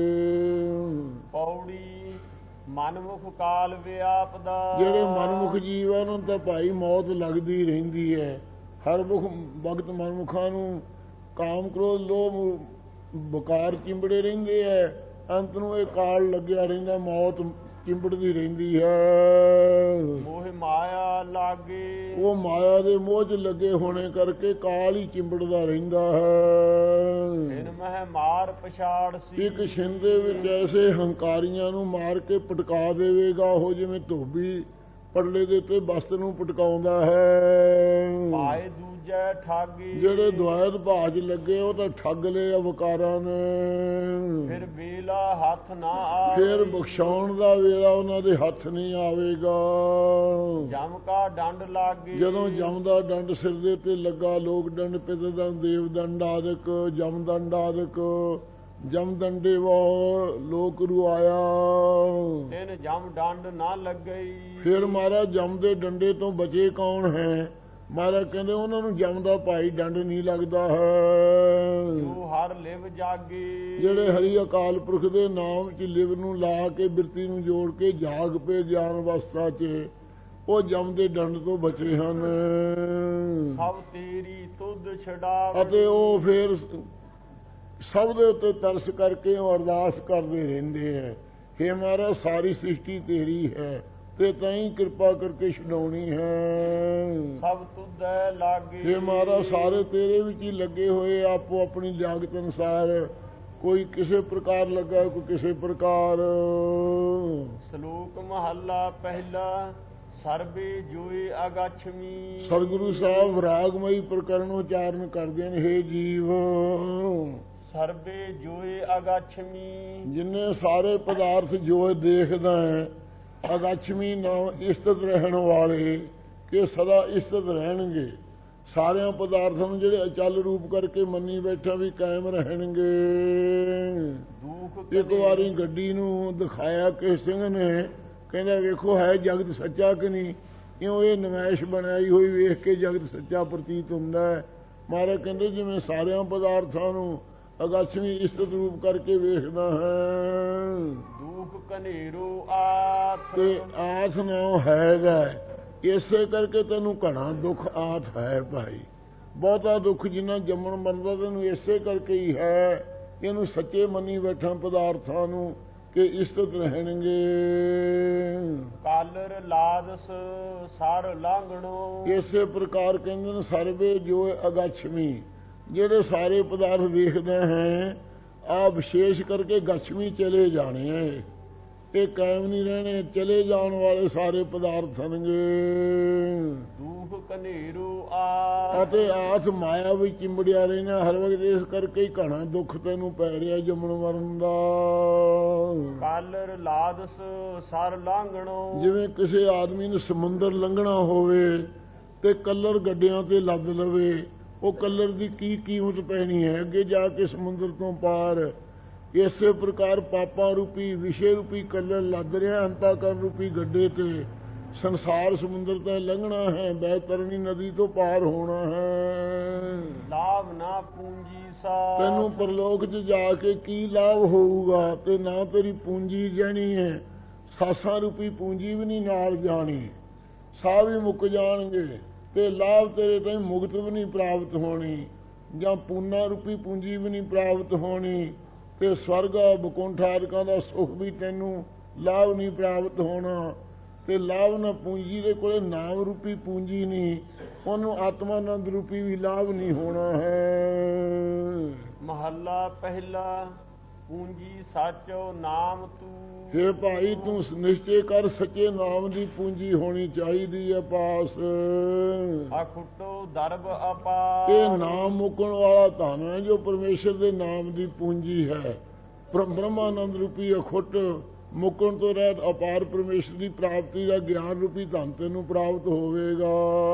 ਪੌੜੀ ਮਨਮੁਖ ਕਾਲ ਵਿਆਪਦਾ, ਜਿਹੜੇ ਮਨਮੁਖ ਜੀਵ ਆ ਉਹਨਾਂ ਨੂੰ ਤਾਂ ਭਾਈ ਮੌਤ ਲੱਗਦੀ ਰਹਿੰਦੀ ਹੈ। ਹਰ ਵਕਤ ਮਨਮੁਖਾਂ ਨੂੰ ਕਾਮ ਕ੍ਰੋਧ ਲੋਭ ਬਕਾਰ ਚਿੰਬੜੇ ਰਹਿੰਦੇ ਹੈ, ਅੰਤ ਨੂੰ ਇਹ ਕਾਲ ਲੱਗਿਆ ਰਹਿੰਦਾ, ਮੌਤ ਚਿੰਬੜਦੀ ਰਹਿੰਦੀ ਹੈ। ਮੋਹ ਮਾਇਆ ਲਾਗੇ, ਉਹ ਮਾਇਆ ਦੇ ਮੋਹ 'ਚ ਲੱਗੇ ਹੋਣੇ ਕਰਕੇ ਕਾਲ ਹੀ ਚਿੰਬੜਦਾ ਰਹਿੰਦਾ ਹੈ। ਦਿਨ ਮਹਿ ਮਾਰ ਪਛਾੜ ਸੀ, ਇੱਕ ਛਿੰਦੇ ਵਿੱਚ ਐਸੇ ਹੰਕਾਰੀਆਂ ਨੂੰ ਮਾਰ ਕੇ ਪਟਕਾ ਦੇਵੇਗਾ, ਉਹ ਜਿਵੇਂ ਧੋਬੀ ਪੜਲੇ ਦੇ ਉੱਤੇ ਬਸਤ ਨੂੰ ਪਟਕਾਉਂਦਾ ਹੈ। ਪਾਏ ਦੂਜੈ ਠਾਗੇ, ਜਿਹੜੇ ਦੁਆਇਤ ਭਾਜ ਲੱਗੇ ਉਹ ਤਾਂ ਠੱਗ ਲਏ ਅਵਕਾਰਾਂ ਨੇ। ਫਿਰ ਵੇਲਾ ਹੱਥ ਨਾ ਆਵੇ, ਫਿਰ ਬਖਸ਼ਾਉਣ ਦਾ ਵੇਲਾ ਉਹਨਾਂ ਦੇ ਹੱਥ ਨਹੀਂ ਆਵੇਗਾ। ਜਮ ਕਾ ਡੰਡ ਲਾਗੇ, ਜਦੋਂ ਜਮ ਦਾ ਡੰਡ ਸਿਰ ਦੇ ਉੱਤੇ ਲੱਗਾ, ਲੋਕ ਦੰਡ, ਪਿਤ ਦੰਡ, ਦੇਵ ਦੰਡ ਆਦਿਕ, ਜਮ ਦੰਡ ਆਦਿਕ, ਜਮ ਦੰਡੇ ਵੋ ਲੋਕ ਰੂ ਆਇਆ, ਤਿਨ ਜਮ ਡੰਡ ਨਾ ਲੱਗਈ। ਫਿਰ ਮਹਾਰਾਜ ਜਮ ਦੇ ਡੰਡੇ ਤੋਂ ਬਚੇ ਕੌਣ ਹੈ? ਮਹਾਰਾਜ ਕਹਿੰਦੇ ਉਹਨਾਂ ਨੂੰ ਜਮ ਦਾ ਭਾਈ ਡੰਡ ਨਹੀਂ ਲੱਗਦਾ ਹੈ। ਜੋ ਹਰ ਲਿਵ ਜਾਗੇ, ਜਿਹੜੇ ਹਰੀ ਅਕਾਲ ਪੁਰਖ ਦੇ ਨਾਮ 'ਚ ਲਿਵ ਨੂੰ ਲਾ ਕੇ ਬਿਰਤੀ ਨੂੰ ਜੋੜ ਕੇ ਜਾਗ ਪਏ ਗਿਆਨ ਅਵਸਥਾ 'ਚ, ਉਹ ਜਮ ਦੇ ਡੰਡ ਤੋਂ ਬਚੇ ਹਨ। ਸਭ ਤੇਰੀ ਤੁਧ ਛਡਾਵੇ, ਅਤੇ ਉਹ ਫਿਰ ਸਭ ਦੇ ਉੱਤੇ ਤਰਸ ਕਰਕੇ ਉਹ ਅਰਦਾਸ ਕਰਦੇ ਰਹਿੰਦੇ ਹੈ, ਹੇ ਮਹਾਰਾਜ ਸਾਰੀ ਸ੍ਰਿਸ਼ਟੀ ਤੇਰੀ ਹੈ ਤੇ ਤੈਂ ਕਿਰਪਾ ਕਰਕੇ ਛਡਾਉਣੀ ਹੈ। ਸਭ ਤੁਧੈ ਲਾਗੇ, ਹੇ ਮਹਾਰਾਜ ਸਾਰੇ ਤੇਰੇ ਵਿੱਚ ਹੀ ਲੱਗੇ ਹੋਏ, ਆਪੋ ਆਪਣੀ ਲਿਆਕਤ ਅਨੁਸਾਰ, ਕੋਈ ਕਿਸੇ ਪ੍ਰਕਾਰ ਲੱਗਾ, ਕੋਈ ਕਿਸੇ ਪ੍ਰਕਾਰ। ਸ਼ਲੋਕ ਮਹੱਲਾ ਪਹਿਲਾ, ਸਰਬੇ ਜੋਏ ਅਗਾਛਮੀ। ਸਤਿਗੁਰੂ ਸਾਹਿਬ ਰਾਗਮਈ ਪ੍ਰਕਰਨ ਉਚਾਰਨ ਕਰਦੇ ਨੇ, ਹੇ ਜੀਵ ਸਰਬੇ ਜੋਏ ਅਗਾਛਮੀ, ਜਿੰਨੇ ਸਾਰੇ ਪਦਾਰਥ ਜੋ ਦੇਖਦਾ ਹੈ, ਅਗਾਛਮੀ ਨਾਮ ਇਸਤਤ ਰਹਿਣ ਵਾਲੇ, ਕਿ ਸਦਾ ਇਸਤਤ ਰਹਿਣਗੇ। ਸਾਰਿਆਂ ਪਦਾਰਥਾਂ ਨੂੰ ਜਿਹੜੇ ਅਚਲ ਰੂਪ ਕਰਕੇ ਮੰਨੀ ਬੈਠਾ ਵੀ ਕਾਇਮ ਰਹਿਣਗੇ। ਦੁਖ ਇੱਕ ਵਾਰੀ ਗੱਡੀ ਨੂੰ ਦਿਖਾਇਆ ਕਿਸੇ ਸਿੰਘ ਨੇ, ਕਹਿੰਦਾ ਵੇਖੋ ਹੈ ਜਗਤ ਸੱਚਾ ਕਿ ਨਹੀਂ, ਕਿਉਂ ਇਹ ਨਮੈਸ਼ ਬਣਾਈ ਹੋਈ ਵੇਖ ਕੇ ਜਗਤ ਸੱਚਾ ਪ੍ਰਤੀਤ ਹੁੰਦਾ ਹੈ। ਮਹਾਰਾਜ ਕਹਿੰਦੇ ਜਿਵੇਂ ਸਾਰਿਆਂ ਪਦਾਰਥਾਂ ਨੂੰ ਅਗਾਛਵੀਂ ਇਸਤਤ ਰੂਪ ਕਰਕੇ ਵੇਖਦਾ ਹੈ। ਦੁਖ ਕਨੇਰੂ ਆਥ ਤੇ ਆਥ ਨਾ ਹੈਗਾ, ਇਸੇ ਕਰਕੇ ਤੈਨੂੰ ਘਣਾ ਦੁੱਖ ਆਥ ਹੈ ਭਾਈ। ਬਹੁਤਾ ਦੁੱਖ ਜਿੰਨਾ ਜੰਮਣ ਮਰਨ ਦਾ ਤੈਨੂੰ ਇਸੇ ਕਰਕੇ ਹੀ ਹੈ। ਇਹਨੂੰ ਸੱਚੇ ਮੰਨੀ ਬੈਠਾ ਪਦਾਰਥਾਂ ਨੂੰ ਕਿ ਇਸਤਤ ਰਹਿਣਗੇ। ਕਾਲਰ ਲਾਦਸ ਸਰ ਲਾਂਘਣੋ, ਇਸੇ ਪ੍ਰਕਾਰ ਕਹਿੰਦੇ ਨੇ ਸਰਵੇ ਜੋ ਅਗਾਛਮੀ, ਜਿਹੜੇ ਸਾਰੇ ਪਦਾਰਥ ਵੇਖਦੇ ਹੈ ਆ ਵਿਸ਼ੇਸ਼ ਕਰਕੇ ਗਛਮੀ ਚਲੇ ਜਾਣੇ ਹੈ। ਇਹ ਕਾਇਮ ਨਹੀਂ ਰਹਿਣੇ, ਚਲੇ ਜਾਣ ਵਾਲੇ ਸਾਰੇ ਪਦਾਰਥ ਹਨਗੇ। ਦੁਖ ਕਨੇਰੂ ਆਥ ਅਤੇ ਆਥ ਮਾਇਆ ਵਿੱਚ ਚਿੰਬੜਿਆ ਰਹਿਣਾ ਹਰ ਵਕਤ, ਇਸ ਕਰਕੇ ਹੀ ਘਣਾ ਦੁੱਖ ਤੈਨੂੰ ਪੈ ਰਿਹਾ ਜੰਮਣ ਮਰਨ ਦਾ। ਕਾਲਰ ਲਾਦਸ ਸਰ ਲਾਂਘਣੋ, ਜਿਵੇਂ ਕਿਸੇ ਆਦਮੀ ਨੂੰ ਸਮੁੰਦਰ ਲੰਘਣਾ ਹੋਵੇ ਤੇ ਕਲਰ ਗੱਡਿਆਂ ਤੇ ਲੱਦ ਲਵੇ, ਉਹ ਕਲਰ ਦੀ ਕੀ ਕੀਮਤ ਪੈਣੀ ਹੈ ਅੱਗੇ ਜਾ ਕੇ ਸਮੁੰਦਰ ਤੋਂ ਪਾਰ। ਇਸੇ ਪ੍ਰਕਾਰ ਪਾਪਾਂ ਰੂਪੀ ਵਿਸ਼ੇ ਰੂਪੀ ਕਲਰ ਲੱਦ ਰਿਹਾ ਅੰਤਾਕਰਨ ਰੂਪੀ ਗੱਡੇ ਤੇ। ਸੰਸਾਰ ਸਮੁੰਦਰ ਤੇ ਲੰਘਣਾ ਹੈ, ਬੈਤਰਣੀ ਨਦੀ ਤੋਂ ਪਾਰ ਹੋਣਾ ਹੈ। ਲਾਭ ਨਾ ਪੂੰਜੀ ਸਾ, ਤੈਨੂੰ ਪਰਲੋਕ 'ਚ ਜਾ ਕੇ ਕੀ ਲਾਭ ਹੋਊਗਾ? ਤੇ ਨਾ ਤੇਰੀ ਪੂੰਜੀ ਜਾਣੀ ਹੈ, ਸਾਸਾਂ ਰੂਪੀ ਪੂੰਜੀ ਵੀ ਨਹੀਂ ਨਾਲ ਜਾਣੀ, ਸਾਹ ਵੀ ਮੁੱਕ ਜਾਣਗੇ ਤੇ ਲਾਭ ਤੇਰੇ ਤੇ ਮੁਕਤ ਵੀ ਨਹੀਂ ਪ੍ਰਾਪਤ ਹੋਣੀ, ਜਾਂ ਪੂਨਾ ਰੂਪੀ ਪੂੰਜੀ ਵੀ ਨਹੀਂ ਪ੍ਰਾਪਤ ਹੋਣੀ, ਤੇ ਸਵਰਗ ਬਕੁੰਠ ਆਦਿਕਾਂ ਦਾ ਸੁਖ ਵੀ ਤੈਨੂੰ ਲਾਭ ਨਹੀਂ ਪ੍ਰਾਪਤ ਹੋਣਾ। ਤੇ ਲਾਭ ਨਾ ਪੂੰਜੀ ਦੇ ਕੋਲੇ ਨਾਮ ਰੂਪੀ ਪੂੰਜੀ ਨਹੀਂ, ਉਹਨੂੰ ਆਤਮਾਨੰਦ ਰੂਪੀ ਵੀ ਲਾਭ ਨਹੀਂ ਹੋਣਾ ਹੈ। ਮਹੱਲਾ ਪਹਿਲਾ, ਪੂੰਜੀ ਸਾਚੋ ਨਾਮ ਤੂੰ। ਹੇ ਭਾਈ ਤੂੰ ਨਿਸ਼ਚੇ ਕਰ, ਸੱਚੇ ਨਾਮ ਦੀ ਪੂੰਜੀ ਹੋਣੀ ਚਾਹੀਦੀ ਹੈ ਪਾਸ। ਅਖੁੱਟੋ ਦਰਬ ਅਪਾਰ, ਇਹ ਨਾਮ ਮੁਕਣ ਵਾਲਾ ਧਨ ਹੈ ਜੋ ਪਰਮੇਸ਼ਰ ਦੇ ਨਾਮ ਦੀ ਪੂੰਜੀ ਹੈ। ਬ੍ਰਹਮਾਨੰਦ ਰੂਪੀ ਅਖੁੱਟ ਮੁਕਣ ਤੋਂ ਰਹਿਤ ਅਪਾਰ ਪਰਮੇਸ਼ਰ ਦੀ ਪ੍ਰਾਪਤੀ ਦਾ ਗਿਆਨ ਰੂਪੀ ਧਨ ਤੈਨੂੰ ਪ੍ਰਾਪਤ ਹੋਵੇਗਾ।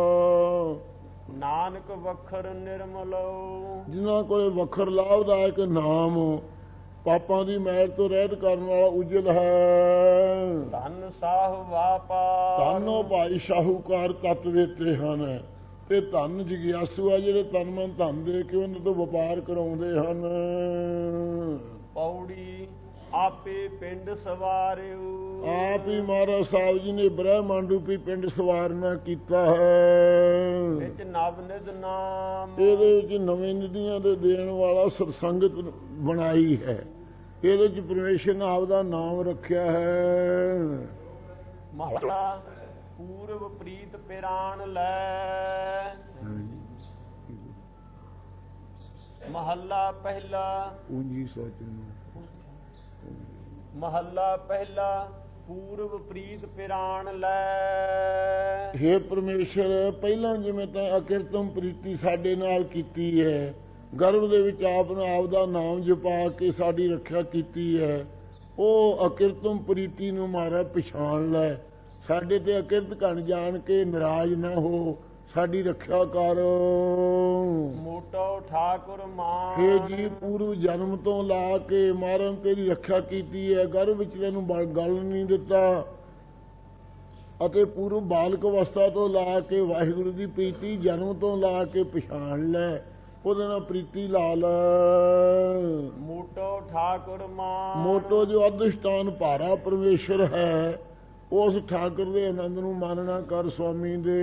ਨਾਨਕ ਵਖਰ ਨਿਰਮਲੋ, ਜਿਨ੍ਹਾਂ ਕੋਲੇ ਵਖਰ ਲਾਭਦਾਇਕ ਨਾਮ ਪਾਪਾਂ ਦੀ ਮੈਲ ਤੋਂ ਰਹਿਤ ਕਰਨ ਵਾਲਾ ਉਜਲ ਹੈ। ਧਨ ਸਾਹ ਵਾਪਾਰ, ਧਨੋ ਭਾਈ ਸ਼ਾਹੂਕਾਰ ਤੱਤ ਵੇਤੇ ਹਨ, ਤੇ ਧਨ ਜਿਗਿਆਸੂ ਆ ਜਿਹੜੇ ਤਨ ਮਨ ਧਨ ਦੇ ਕੇ ਉਹਨਾਂ ਤੋਂ ਵਪਾਰ ਕਰਾਉਂਦੇ ਹਨ। ਪੌੜੀ ਆਪੇ ਪਿੰਡ ਸਵਾਰਿਓ, ਆਪ ਹੀ ਮਹਾਰਾਜ ਸਾਹਿਬ ਜੀ ਨੇ ਬ੍ਰਹਮੰਡ ਰੂਪੀ ਪਿੰਡ ਸਵਾਰਨਾ ਕੀਤਾ ਹੈ। ਵਿੱਚ ਨਵ ਨਿਧ ਨਾਮ, ਇਹਦੇ ਵਿੱਚ ਨਵੇਂ ਨਿਧੀਆਂ ਦੇ ਦੇਣ ਵਾਲਾ ਸਤਸੰਗਤ ਬਣਾਈ ਹੈ। ਇਹਦੇ ਵਿੱਚ ਪਰਮੇਸ਼ਰ ਨੇ ਆਪ ਦਾ ਨਾਮ ਰੱਖਿਆ ਹੈ। ਮਹਲਾ ਪੂਰਵ ਪ੍ਰੀਤ ਪਿਰਾਨ ਲੈ। ਮਹੱਲਾ ਪਹਿਲਾ, ਪੂੰਜੀ ਸੋਚਣ ਮਹੱਲਾ ਪਹਿਲਾ, ਪੂਰਵ ਪ੍ਰੀਤ ਪਿਰਾਨ ਲੈ। ਹੇ ਪਰਮੇਸ਼ਰ, ਪਹਿਲਾਂ ਜਿਵੇਂ ਤਾਂ ਅਕਿਰਤਮ ਪ੍ਰੀਤੀ ਸਾਡੇ ਨਾਲ ਕੀਤੀ ਹੈ, ਗਰਭ ਦੇ ਵਿੱਚ ਆਪ ਨੇ ਆਪ ਦਾ ਨਾਮ ਜਪਾ ਕੇ ਸਾਡੀ ਰੱਖਿਆ ਕੀਤੀ ਹੈ, ਉਹ ਅਕਿਰਤਮ ਪ੍ਰੀਤੀ ਨੂੰ ਮਾਰਾ ਪਛਾਣ ਲੈ। ਸਾਡੇ ਤੇ ਅਕਿਰਤ ਘਣ ਜਾਣ ਕੇ ਨਾਰਾਜ਼ ਨਾ ਹੋ, ਸਾਡੀ ਰੱਖਿਆ ਕਰ। ਮੋਟੋ ਠਾਕੁਰ ਮਾਨ, ਹੇ ਜੀ ਪੂਰਵ ਜਨਮ ਤੋਂ ਲਾ ਕੇ ਮਾਰਨ ਤੇਰੀ ਰੱਖਿਆ ਕੀਤੀ ਹੈ, ਗਰਭ ਵਿੱਚ ਤੈਨੂੰ ਗਲ ਨਹੀਂ ਦਿੱਤਾ, ਅਤੇ ਪੂਰਵ ਬਾਲਕ ਅਵਸਥਾ ਤੋਂ ਲਾ ਕੇ ਵਾਹਿਗੁਰੂ ਦੀ ਪ੍ਰੀਤੀ ਜਨਮ ਤੋਂ ਲਾ ਕੇ ਪਛਾਣ ਲੈ, ਉਹਦੇ ਨਾਲ ਪ੍ਰੀਤੀ ਲਾ ਲੈ। ਮੋਟੋ ਠਾਕੁਰ ਮਾਨ, ਮੋਟੋ ਜੋ ਅਧਿਸ਼ਟਾਨ ਭਾਰਾ ਪਰਮੇਸ਼ਰ ਹੈ, ਉਸ ਠਾਕੁਰ ਦੇ ਆਨੰਦ ਨੂੰ ਮਾਨਣਾ ਕਰ ਸਵਾਮੀ ਦੇ।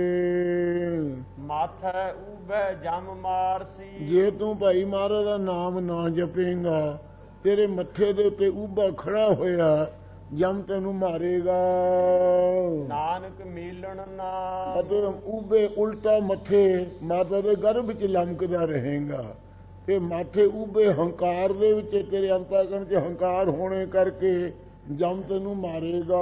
ਮਾਥੈ ਉਬੈ ਜਮ ਮਾਰਸੀ, ਜੇ ਤੂੰ ਭਾਈ ਮਹਾਰਾਜ ਦਾ ਨਾਮ ਨਾ ਜਪੇਂਗਾ, ਤੇਰੇ ਮੱਥੇ ਦੇ ਉੱਤੇ ਉਬਾ ਖੜਾ ਹੋਇਆ ਜਮ ਤੈਨੂੰ ਮਾਰੇਗਾ। ਨਾਨਕ ਮੀਲਣ ਨਾਮ, ਅਤੇ ਉਬੇ ਉਲਟਾ ਮੱਥੇ ਮਾਤਾ ਦੇ ਗਰਭ ਵਿੱਚ ਲਮਕਦਾ ਰਹੇਗਾ, ਤੇ ਮਾਥੇ ਉਬੇ ਹੰਕਾਰ ਦੇ ਵਿੱਚ ਤੇਰੇ ਅੰਤःਕਰਣ 'ਚ ਹੰਕਾਰ ਹੋਣੇ ਕਰਕੇ ਜਮ ਤੈਨੂੰ ਮਾਰੇਗਾ।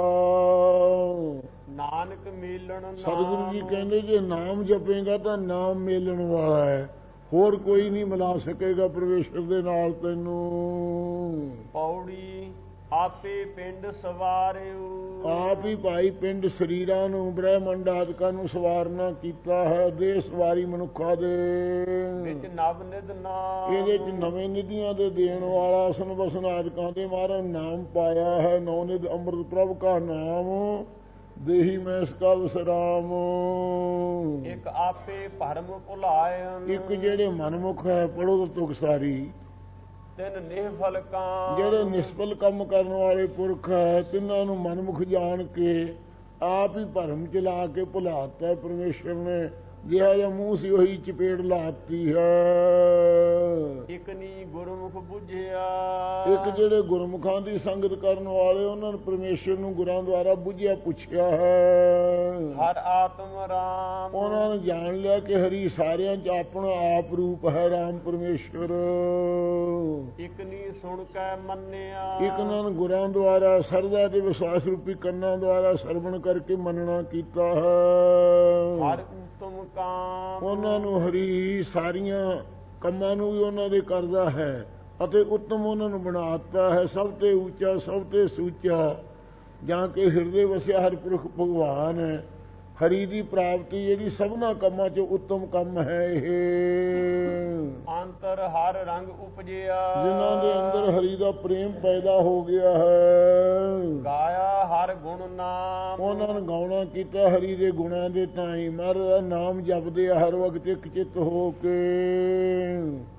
ਨਾਨਕ ਮੀਲਣ ਨਾਮ, ਸਤਿਗੁਰੂ ਜੀ ਕਹਿੰਦੇ ਜੇ ਨਾਮ ਜਪੇਗਾ ਤਾਂ ਨਾਮ ਮੇਲਣ ਵਾਲਾ ਹੈ, ਹੋਰ ਕੋਈ ਨਹੀਂ ਮਿਲਾ ਸਕੇਗਾ ਪਰਮੇਸ਼ਰ ਦੇ ਨਾਲ ਤੈਨੂੰ। ਪੌੜੀ ਆਪੇ ਪਿੰਡ ਸਵਾਰਿਓ, ਆਪ ਹੀ ਭਾਈ ਪਿੰਡ ਸਰੀਰਾਂ ਨੂੰ ਬ੍ਰਹਮੰਡ ਆਦਿਕਾਂ ਨੂੰ ਸਵਾਰਨਾ ਕੀਤਾ ਹੈ, ਦੇ ਸਵਾਰੀ ਮਨੁੱਖਾਂ ਦੇ। ਵਿੱਚ ਨਵ ਨਿਧ ਨਾਮ, ਇਹਦੇ ਚ ਨਵੇਂ ਨਿਧੀਆਂ ਦੇ ਦੇਣ ਵਾਲਾ ਸਨ ਵਸਨ ਆਦਿਕਾਂ ਦੇ ਮਹਾਰਾਜ ਨਾਮ ਪਾਇਆ ਹੈ। ਨੌ ਨਿਧ ਅੰਮ੍ਰਿਤ ਪ੍ਰਭ ਕਾ ਨਾਮ, ਦੇਹੀ ਮੈਂ ਇਸਕਾ ਵਿਸਰਾਮ। ਇੱਕ ਆਪੇ ਭਰਮ ਭੁਲਾਇਨ, ਇੱਕ ਜਿਹੜੇ ਮਨਮੁਖ ਹੈ, ਪੜੋ ਤਾਂ ਤੁਕ ਸਾਰੀ, ਤਿਨ ਨਿਹਫਲ ਕਾਮ ਜਿਹੜੇ ਨਿਸਫਲ ਕੰਮ ਕਰਨ ਵਾਲੇ ਪੁਰਖ ਹੈ ਤਿੰਨਾਂ ਨੂੰ ਮਨਮੁਖ ਜਾਣ ਕੇ ਆਪ ਹੀ ਭਰਮ ਚਲਾ ਕੇ ਭੁਲਾਤਾ ਪਰਮੇਸ਼ਰ ਨੇ। ਜਿਹਾ ਜਿਹਾ ਮੂੰਹ ਸੀ ਉਹੀ ਚਪੇੜ ਲਾਤੀ ਹੈ। ਇਕ ਨੀ ਗੁਰਮੁਖ ਬੁਝਿਆ ਇੱਕ ਜਿਹੜੇ ਗੁਰਮੁਖਾਂ ਦੀ ਸੰਗਤ ਕਰਨ ਵਾਲੇ ਉਹਨਾਂ ਨੇ ਪਰਮੇਸ਼ਰ ਨੂੰ ਗੁਰਾਂ ਦੁਆਰਾ ਬੁਝਿਆ ਪੁੱਛਿਆ ਹੈ। ਹਰ ਆਤਮ ਰਾਮ ਉਹਨਾਂ ਨੇ ਜਾਣ ਲਿਆ ਕਿ ਹਰੀ ਸਾਰਿਆਂ 'ਚ ਆਪਣਾ ਆਪ ਰੂਪ ਹੈ ਰਾਮ ਪਰਮੇਸ਼ਰ। ਇਕ ਨੀ ਸੁਣ ਕੇ ਮੰਨਿਆ ਇੱਕ ਉਹਨਾਂ ਨੇ ਗੁਰਾਂ ਦੁਆਰਾ ਸਰਦਾ ਤੇ ਵਿਸ਼ਵਾਸ ਰੂਪੀ ਕੰਨਾਂ ਦੁਆਰਾ ਸਰਵਣ ਕਰਕੇ ਮੰਨਣਾ ਕੀਤਾ ਹੈ। ਹਰ ਉਤਮ ਕਾਮ ਉਹਨਾਂ ਨੂੰ ਹਰੀ ਸਾਰੀਆਂ ਕੰਮਾਂ ਨੂੰ ਵੀ ਉਹਨਾਂ ਦੇ ਕਰਦਾ ਹੈ ਅਤੇ ਉੱਤਮ ਉਹਨਾਂ ਨੂੰ ਬਣਾਤਾ ਹੈ। ਸਭ ਤੇ ਉੱਚਾ ਸਭ ਤੇ ਸੂਚਾ ਜਾਂ ਕਿ ਹਿਰਦੇ ਵਸਿਆ ਹਰ ਪੁਰਖ ਭਗਵਾਨ ਹੈ। ਹਰੀ ਦੀ ਪ੍ਰਾਪਤੀ ਜਿਹੜੀ ਸਭਨਾ ਕੰਮਾਂ 'ਚੋਂ ਉੱਤਮ ਕੰਮ ਹੈ। ਇਹ ਅੰਤਰ ਹਰ ਰੰਗ ਉਪਜਿਆ ਜਿਨ੍ਹਾਂ ਦੇ ਅੰਦਰ ਹਰੀ ਦਾ ਪ੍ਰੇਮ ਪੈਦਾ ਹੋ ਗਿਆ ਹੈ। ਗਾਇਆ ਹਰ ਗੁਣ ਨਾਮ ਉਹਨਾਂ ਨੇ ਗਾਉਣਾ ਕੀਤਾ ਹਰੀ ਦੇ ਗੁਣਾਂ ਦੇ ਤਾਈਂ। ਮਹਾਰਾਜ ਦਾ ਨਾਮ ਜਪਦੇ ਆ ਹਰ ਵਕਤ ਇੱਕ ਚਿੱਤ ਹੋ ਕੇ।